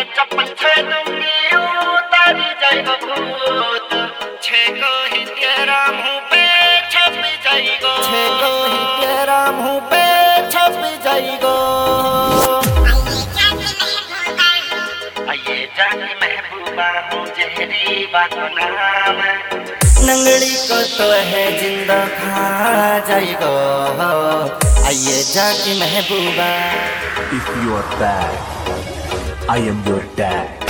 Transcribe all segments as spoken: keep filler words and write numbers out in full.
चप्पल छेदूंगी उतारी जाएगा भूत, छेको ही तेरा मुंह पे छप जाएगा, छेको ही तेरा मुंह पे छप जाएगा। ये जानी महबूबा जहरी बात नाम, नंगड़ी को तो है जिंदा खा जाएगा। आइए जाकी महबूबा। If you are bad, I am your dad.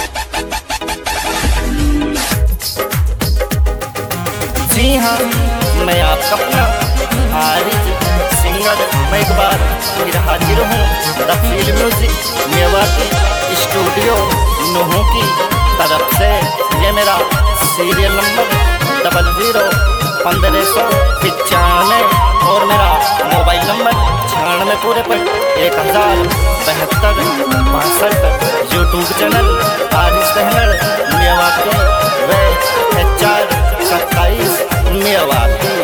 जी हाँ, मैं आपका अपना आरिज सिंगर, मैं एक बार फिर हाजिर हूँ the feel music Mewati studio Nuh की तरफ से। ये मेरा सीरियल नंबर डबल जीरो पंद्रह सौ पिचानवे और मेरा मोबाइल नंबर छियानवे पूरे पर एक हजार बहत्तर बासठ। यूट्यूब चैनल आरिज कहनर मेवाती व एच आर सत्ताईस मेवाती।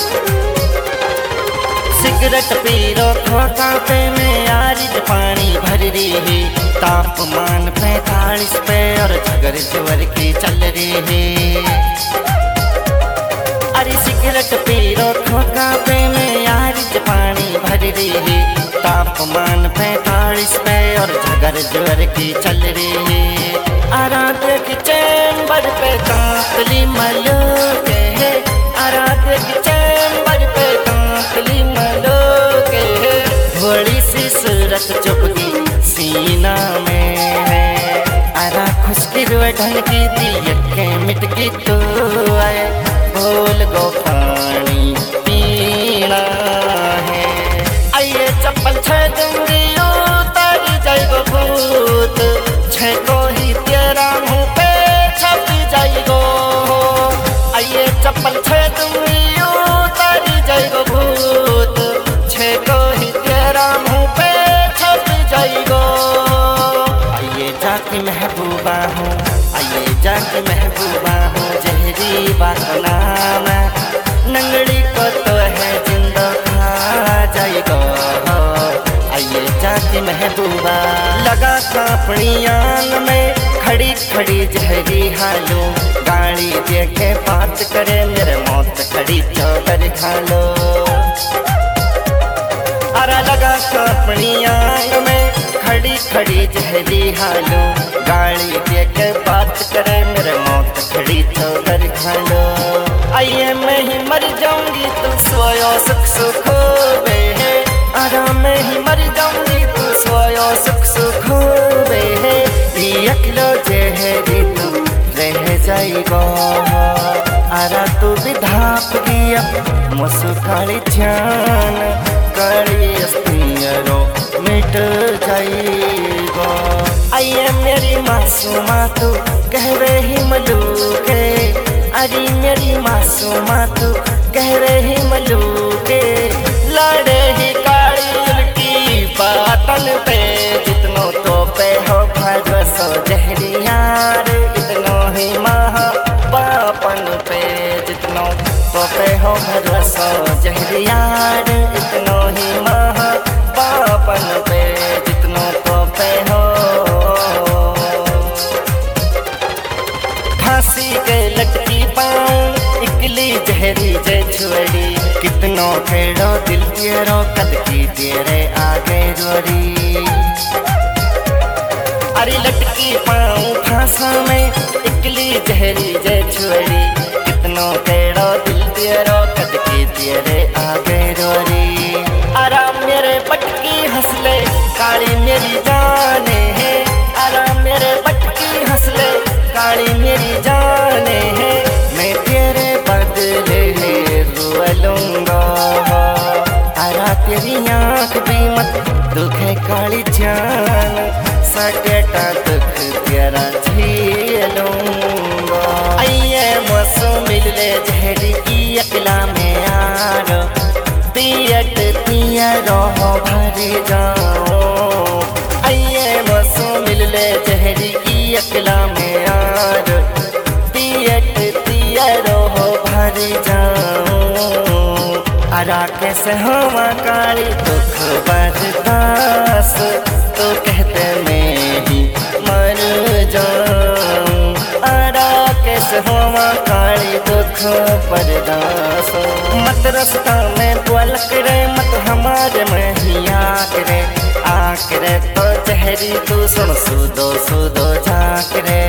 सिगरेट पीरो खोखा पे में आरिज पानी भर रही है, तापमान पैंतालीस पे और झगर जोर की चल रही है। अरे सिगरेट पीरो खोखा पे में आरिज पानी भर रही है, तापमान पैंतालीस पे और झगर जोर की चल रही है। आराधे की चैम्बर पे कांतली मलो के है, आराधे की चैम्बर पे कांतली मलो के है। थोड़ी सी सूरत चुपकी सीना में है, आरा खुशकी ढंग की दी के मिटकी तो आए बोल गो पानी पीना है। आइए चप्पल छेदूंगी उतारी जाएगो भूत, छेको ही तेरा मुंह पे छप जाएगो। आइए चप्पल छेदूंगी उतारी जाएगो भूत, छेको ही तेरा मुंह पे छप जाएगो। आइए जाके महबूबा हूँ, आइए जाके महबूबा हूँ जहरी बात नाम, नंगड़ी को तो है जिंदा खा जाएगा। आइए जाके महबूबा। लगा कापड़ी आंग में खड़ी खड़ी जहरी हालो, गाड़ी देखे बात करे मेरे मौत खड़ी चौकर खा लो। अरा लगा कापड़ी आंग में खड़ी खड़ी जहरी हालो, गाड़ी देखे बात करे मेरे मौत खड़ी चौकर खा लो। आइए मैं ही मर जाऊंगी तू सोयो सुख सुख बे है, आराम में ही मर जाऊंगी तू सोयो सुख सुख बे है। अकलो जहरी तू रह जाएगो, आरा तू भी धाप गया मुस्काली जान, कड़ी अस्तियरो मिट जाएगो। आइए मेरी मासूमा तू कह रही मलूके, अरे मेरी मासूमा तू कह रही मलूके। लड़े ही काली की बातन पे जितनो तो पे हो भरसो जहरी यार, इतनो ही महा बापन पे जितनो तो पे हो भरसो जहरी यार, इतनो ही महा बापन पे जितनो तो पे हो। फांसी के लटकी पाऊं इकली जहरी जे छुड़ी, कितनो खेड़ो दिल तेरो कद की तेरे आगे जोड़ी। अरे लटकी पाऊं फांसा में इकली जहरी जे छुड़ी, कितनो खेड़ो दिल तेरो कद की तेरे आगे जोड़ी। आराम मेरे पटकी हंसले काली मेरी जाने है, आराम मेरे पटकी हंसले काली मेरी जाने है। मैं तेरे बदले रो लूंगा, आरा तेरी आँख भी मत दुखे काली जान, सटेटा दुख तेरा झेलूंगा। आइए मौसम मिल ले जहरी की अकला में यार, पियट पिया रहो भरे जाओ। आइए मौसम मिल ले जहरी की अकला में यार, पियट पिया रहो भरे जाओ। अरा कैसे हवा काली दुख बर्दाश्त, तो कहते मैं ही मर दुख बर्दाश्त हो। मत रास्ता में पलक रे मत हमारे महिया करे आकरे तो जहरी तू सुन सुदो सुदो झाकरे।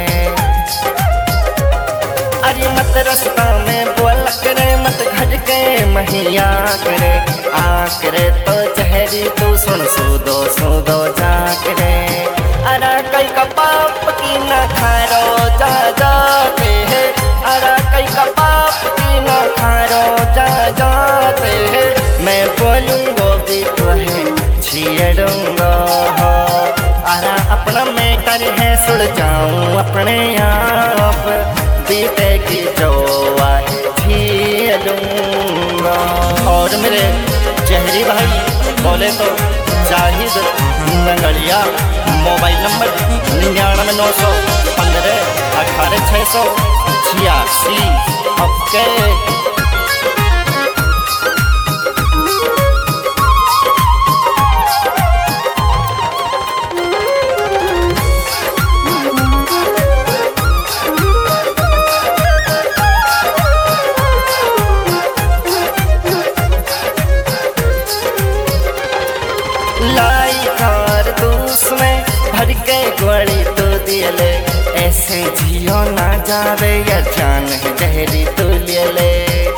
अरे मत रास्ता में पलक रे मत घर के महिया करे आकरे तो जहरी तू सुन सुदो सुदो झाकरे। अरे कई का पाप की न खारो जा जाते है अरे कई का पाप की न खारो जा जाते है। मैं बोलूँगा भी तो है छेड़ूंगा हो अरे अपना मैटर है सुड़ जाऊँ अपने आप बीते की जो आए छेड़ूंगा। और मेरे जहरी भाई बोले तो जाहिद नंगड़िया मोबाइल नंबर निन्यानवे नौ सौ पंद्रह अठारह छः सौ छियासी। ओके लाई कारतूस में भर के गोली तो दिले ऐसे जियो ना जावे या जान है जहरी तो ले।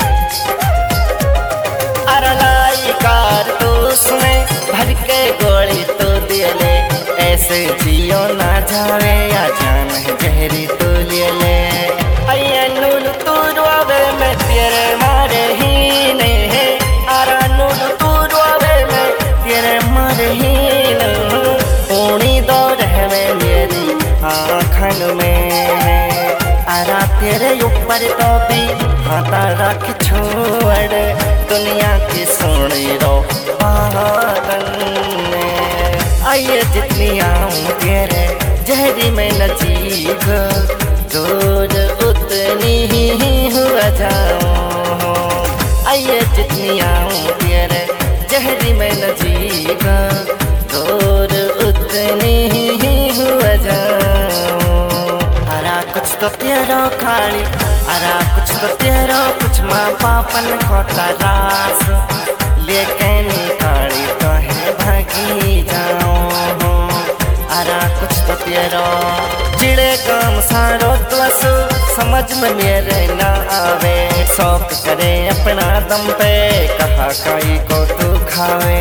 अरे लाई कारतूस में भर के गोली तो दिले ऐसे जियो ना जावे या जान है जहरी तो ले। अय्या नूल तू रोवे मैं तेरे मारे ही नहीं है अरे नूल तू रोवे मैं तेरे मारे ही नहीं ऊनी दो रहवे मेरी आँखन में अरा तेरे ऊपर तो भी हाथा रख छोड़ दुनिया की सुनी रो बातन में। आइए जितनी आऊँ तेरे जहरी में नजीक दूर उतनी ही हुआ जाऊँ। आइए जितनी आऊँ तेरे जहरी में नजीक दूर उतनी ही हुआ जाऊँ। अरा कुछ तो तेरो खाली अरा कुछ तो तेरो कुछ माँ पापन को तरास लेकिन खाली तो है भागी जाऊँ। अरा कुछ तो तेरो चिड़े काम सारो तो समझ में मेरे ना आवे शौक करे अपना दम पे कहा काई को तू खावे।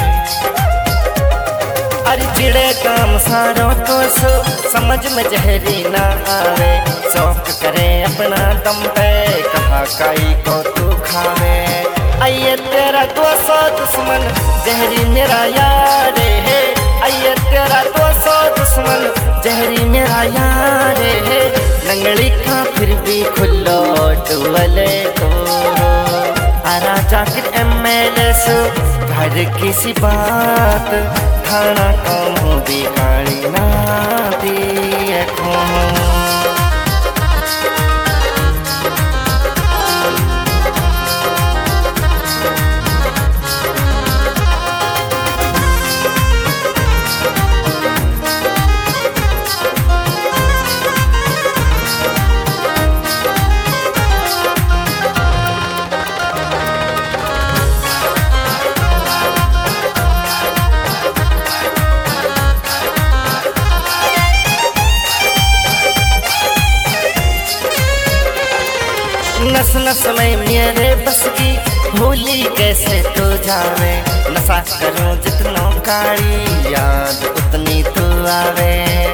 अरे चिड़े काम सारो तो समझ में जहरी ना आवे शौक करे अपना दम पे कहा काई को तू खावे। आइए तेरा दो सौ दुश्मन जहरी मेरा यार है आइए तेरा दो सौ दुश्मन जहरी मेरा यार है। लंगड़ी का फिर भी खुल्लो टुवले तो अरा जाकिर एम एल ए सो घर किसी बात खाना कम हो बिगाड़ी ना दिए खो। नस नस में मेरे बस की भूली कैसे तो जावे नशा करूं जितना काली याद उतनी तो आवे।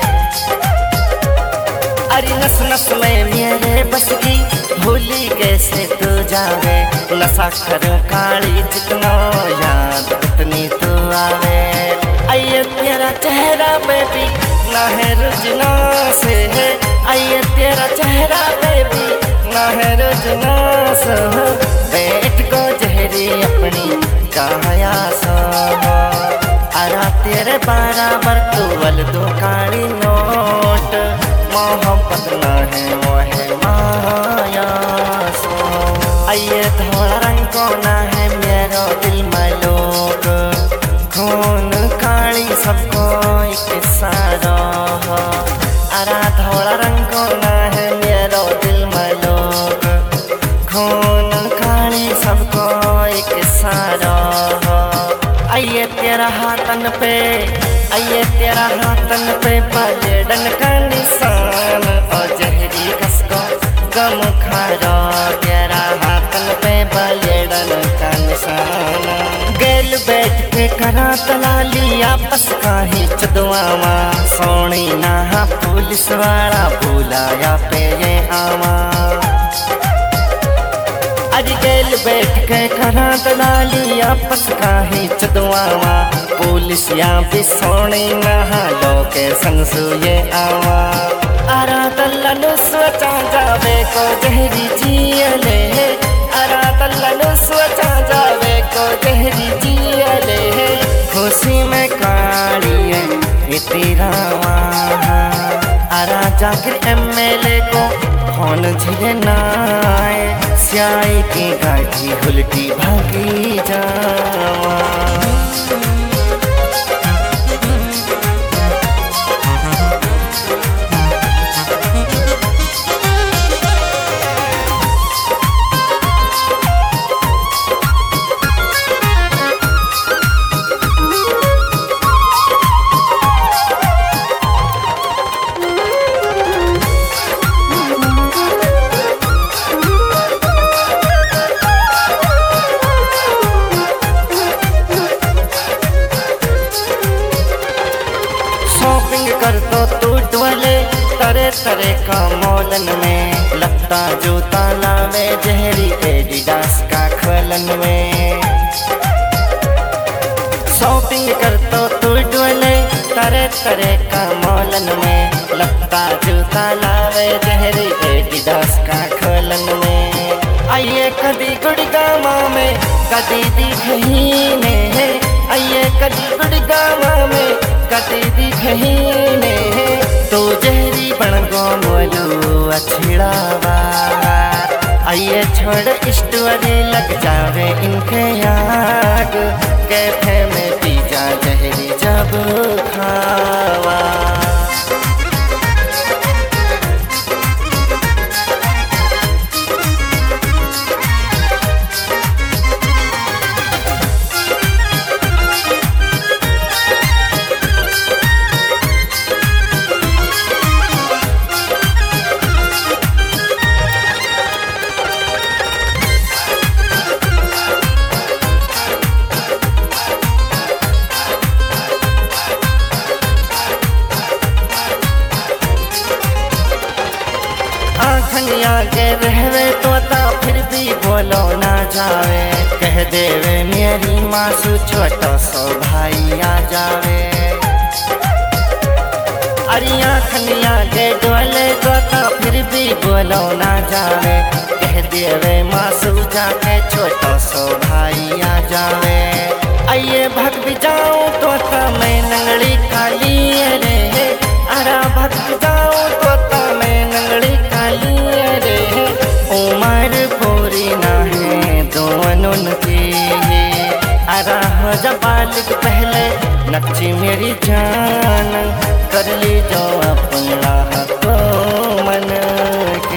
अरे नस नस में मेरे बस की भूली कैसे तो जावे नशा करूं काली जितना याद उतनी तो आवे। आइए तेरा चेहरा बेबी ना है रुजना से है आइए तेरा चेहरा बेबी ना है रुजना से बैठ को जहरी अपनी काया सो अरा तेरे बराबर तू वल दो काली नोट मोहब्बत ना है वो है माया सो। आइए थोड़ा रंग को ना है मेरा दिल मलोक खून काली सबको एक सारा अरा थोड़ा रंग को ना है मेरा दिल मलोक पे आइए तेरा हाथन पे बलेडन का निशान और जहरी कसको गम खारो तेरा हाथन पे बलेडन का निशान। गेल बैठ के करा तलाली आपस का ही चदवावा सोनी ना पुलिस वाला बुलाया पे ये आवा। आज गेल बैठ के करा दलाली आपस का ही चदवावा पुलिस या भी सोनी नहा लोकेशन सुए आवा। अरा तल्लन सोचा जावे को जहरी जियले अरा तल्लन सोचा जावे को जहरी जियले खुशी में कालिए तेरा वहाँ। अरा जाकर एमएलए को फोन झिले नाए स्याई की गाठी उल्टी भागी जावा। शॉपिंग कर तो टूट वाले तरह तरह का मॉलन में लगता जूता लावे जहरी एडिडास का खोलन में। शॉपिंग कर तो टूट वाले तरह तरह का मॉलन में लगता जूता लावे जहरी एडिडास का खोलन में। आइए कदी गुड़गामा में कदी दिखही ने आइए कदी गुड़गामा में कदी दिखही ने तो जहरी बन गो मोलू अछड़ावा। आइए छोड़ स्टोरी लग जावे इनके याद कैफे में पी जा जहरी जब खावा। आखनिया के रहवे तोता फिर भी बोलो ना जावे कह देवे मेरी मासू छोटो सो भाई आ जावे। अरे आखनिया के डोले तोता फिर भी बोलो ना जावे कह देवे मासू जाके छोटो सो भाई आ जावे। आइए भग भी जाऊं तोता मैं नंगड़ी काली रे अरा भग भी जाऊं तोता मैं नंगड़ी काली रे उमर पूरी ना है दोनों की अरा हो जा बालिक पहले नक्ची मेरी जान कर ली जो अपना तो मन की।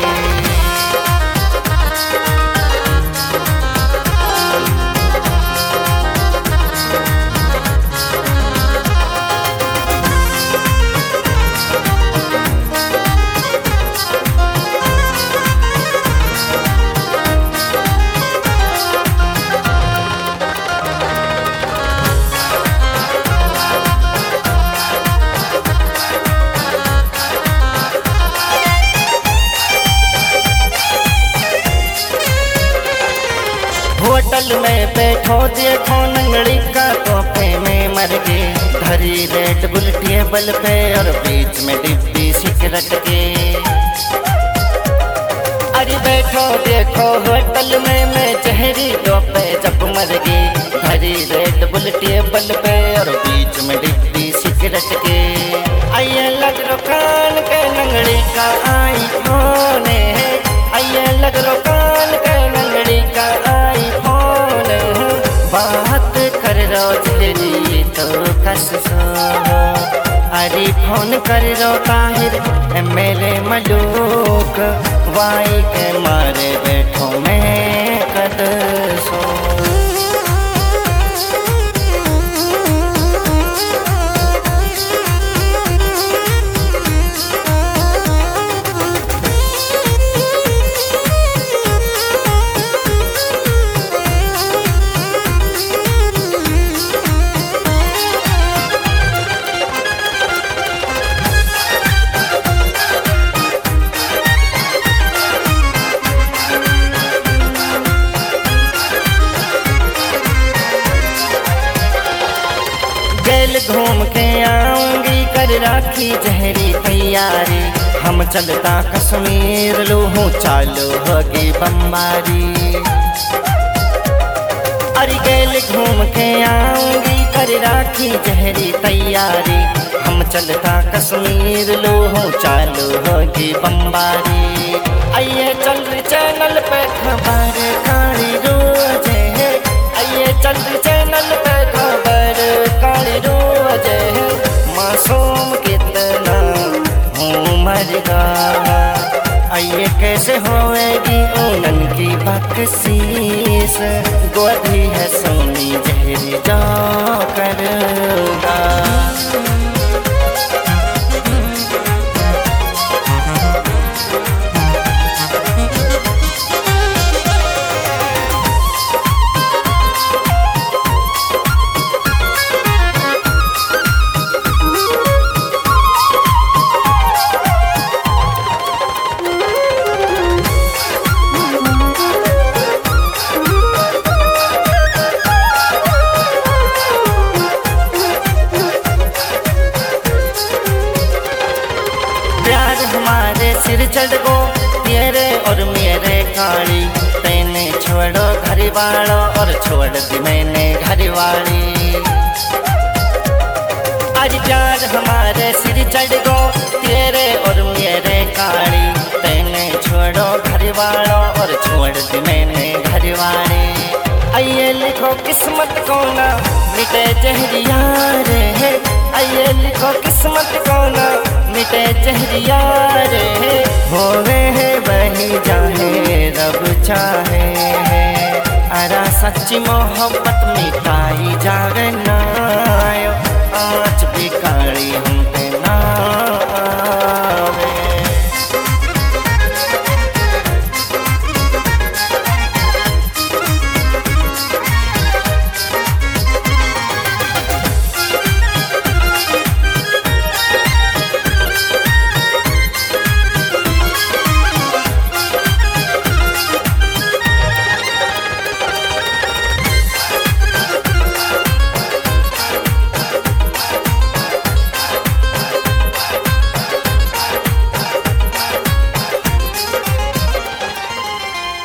होटल में बैठो देखो नंगड़ी का तोहफे में मर गए धरी रेड बुल टेबल पे और बीच में डिब्बी सिगरेट के। अरे बैठो देखो होटल में मैं जहरी तोहफे जब मर गई धरी रेड बुल टेबल पे और बीच में डिब्बी सिगरेट के। आइए लग रो कान के नंगड़ी का आई फोन आइए लग रो कान के नंगड़ी का आई फोन बात कर रो जहरी तो कस सो। अरे फोन कर रो ताहिर एमएलए मलूक वाई के मारे बैठो मैं कद सो। कर राखी जहरी तैयारी, हम चलता कश्मीर लूहू चालू होगी बम्बारी। अरे गेल घूम के आऊंगी कर राखी जहरी तैयारी, हम चलता कश्मीर लूहू चालू होगी बम्बारी। आइए चल चैनल पे खबर काली रोज है, आइए चल चैनल पे खबर काली रोज है। मासूम कितना हूँ मरगा, आइए कैसे होएगी ओनन की बख्शीश, गोदी है सोनी जहरी जा करूँगा। प्यार हमारे सिर चढ़ गो तेरे और मेरे काली, तेने छोड़ो घर वालों और छोड़ दी मैंने घर वाली। आज प्यार हमारे सिर चढ़ गो तेरे और मेरे काली, तेने छोड़ो घर वालों और छोड़ दी मैंने घर वाली। आइए लिखो किस्मत को ना मिटे जहरिया रे, आइए लिखो किस्मत को ना मिटे जहरिया रे। होवे है वही जाने रब चाहे है, अरा सच्ची मोहब्बत मिटाई जावे ना, आज भी काली हम पे ना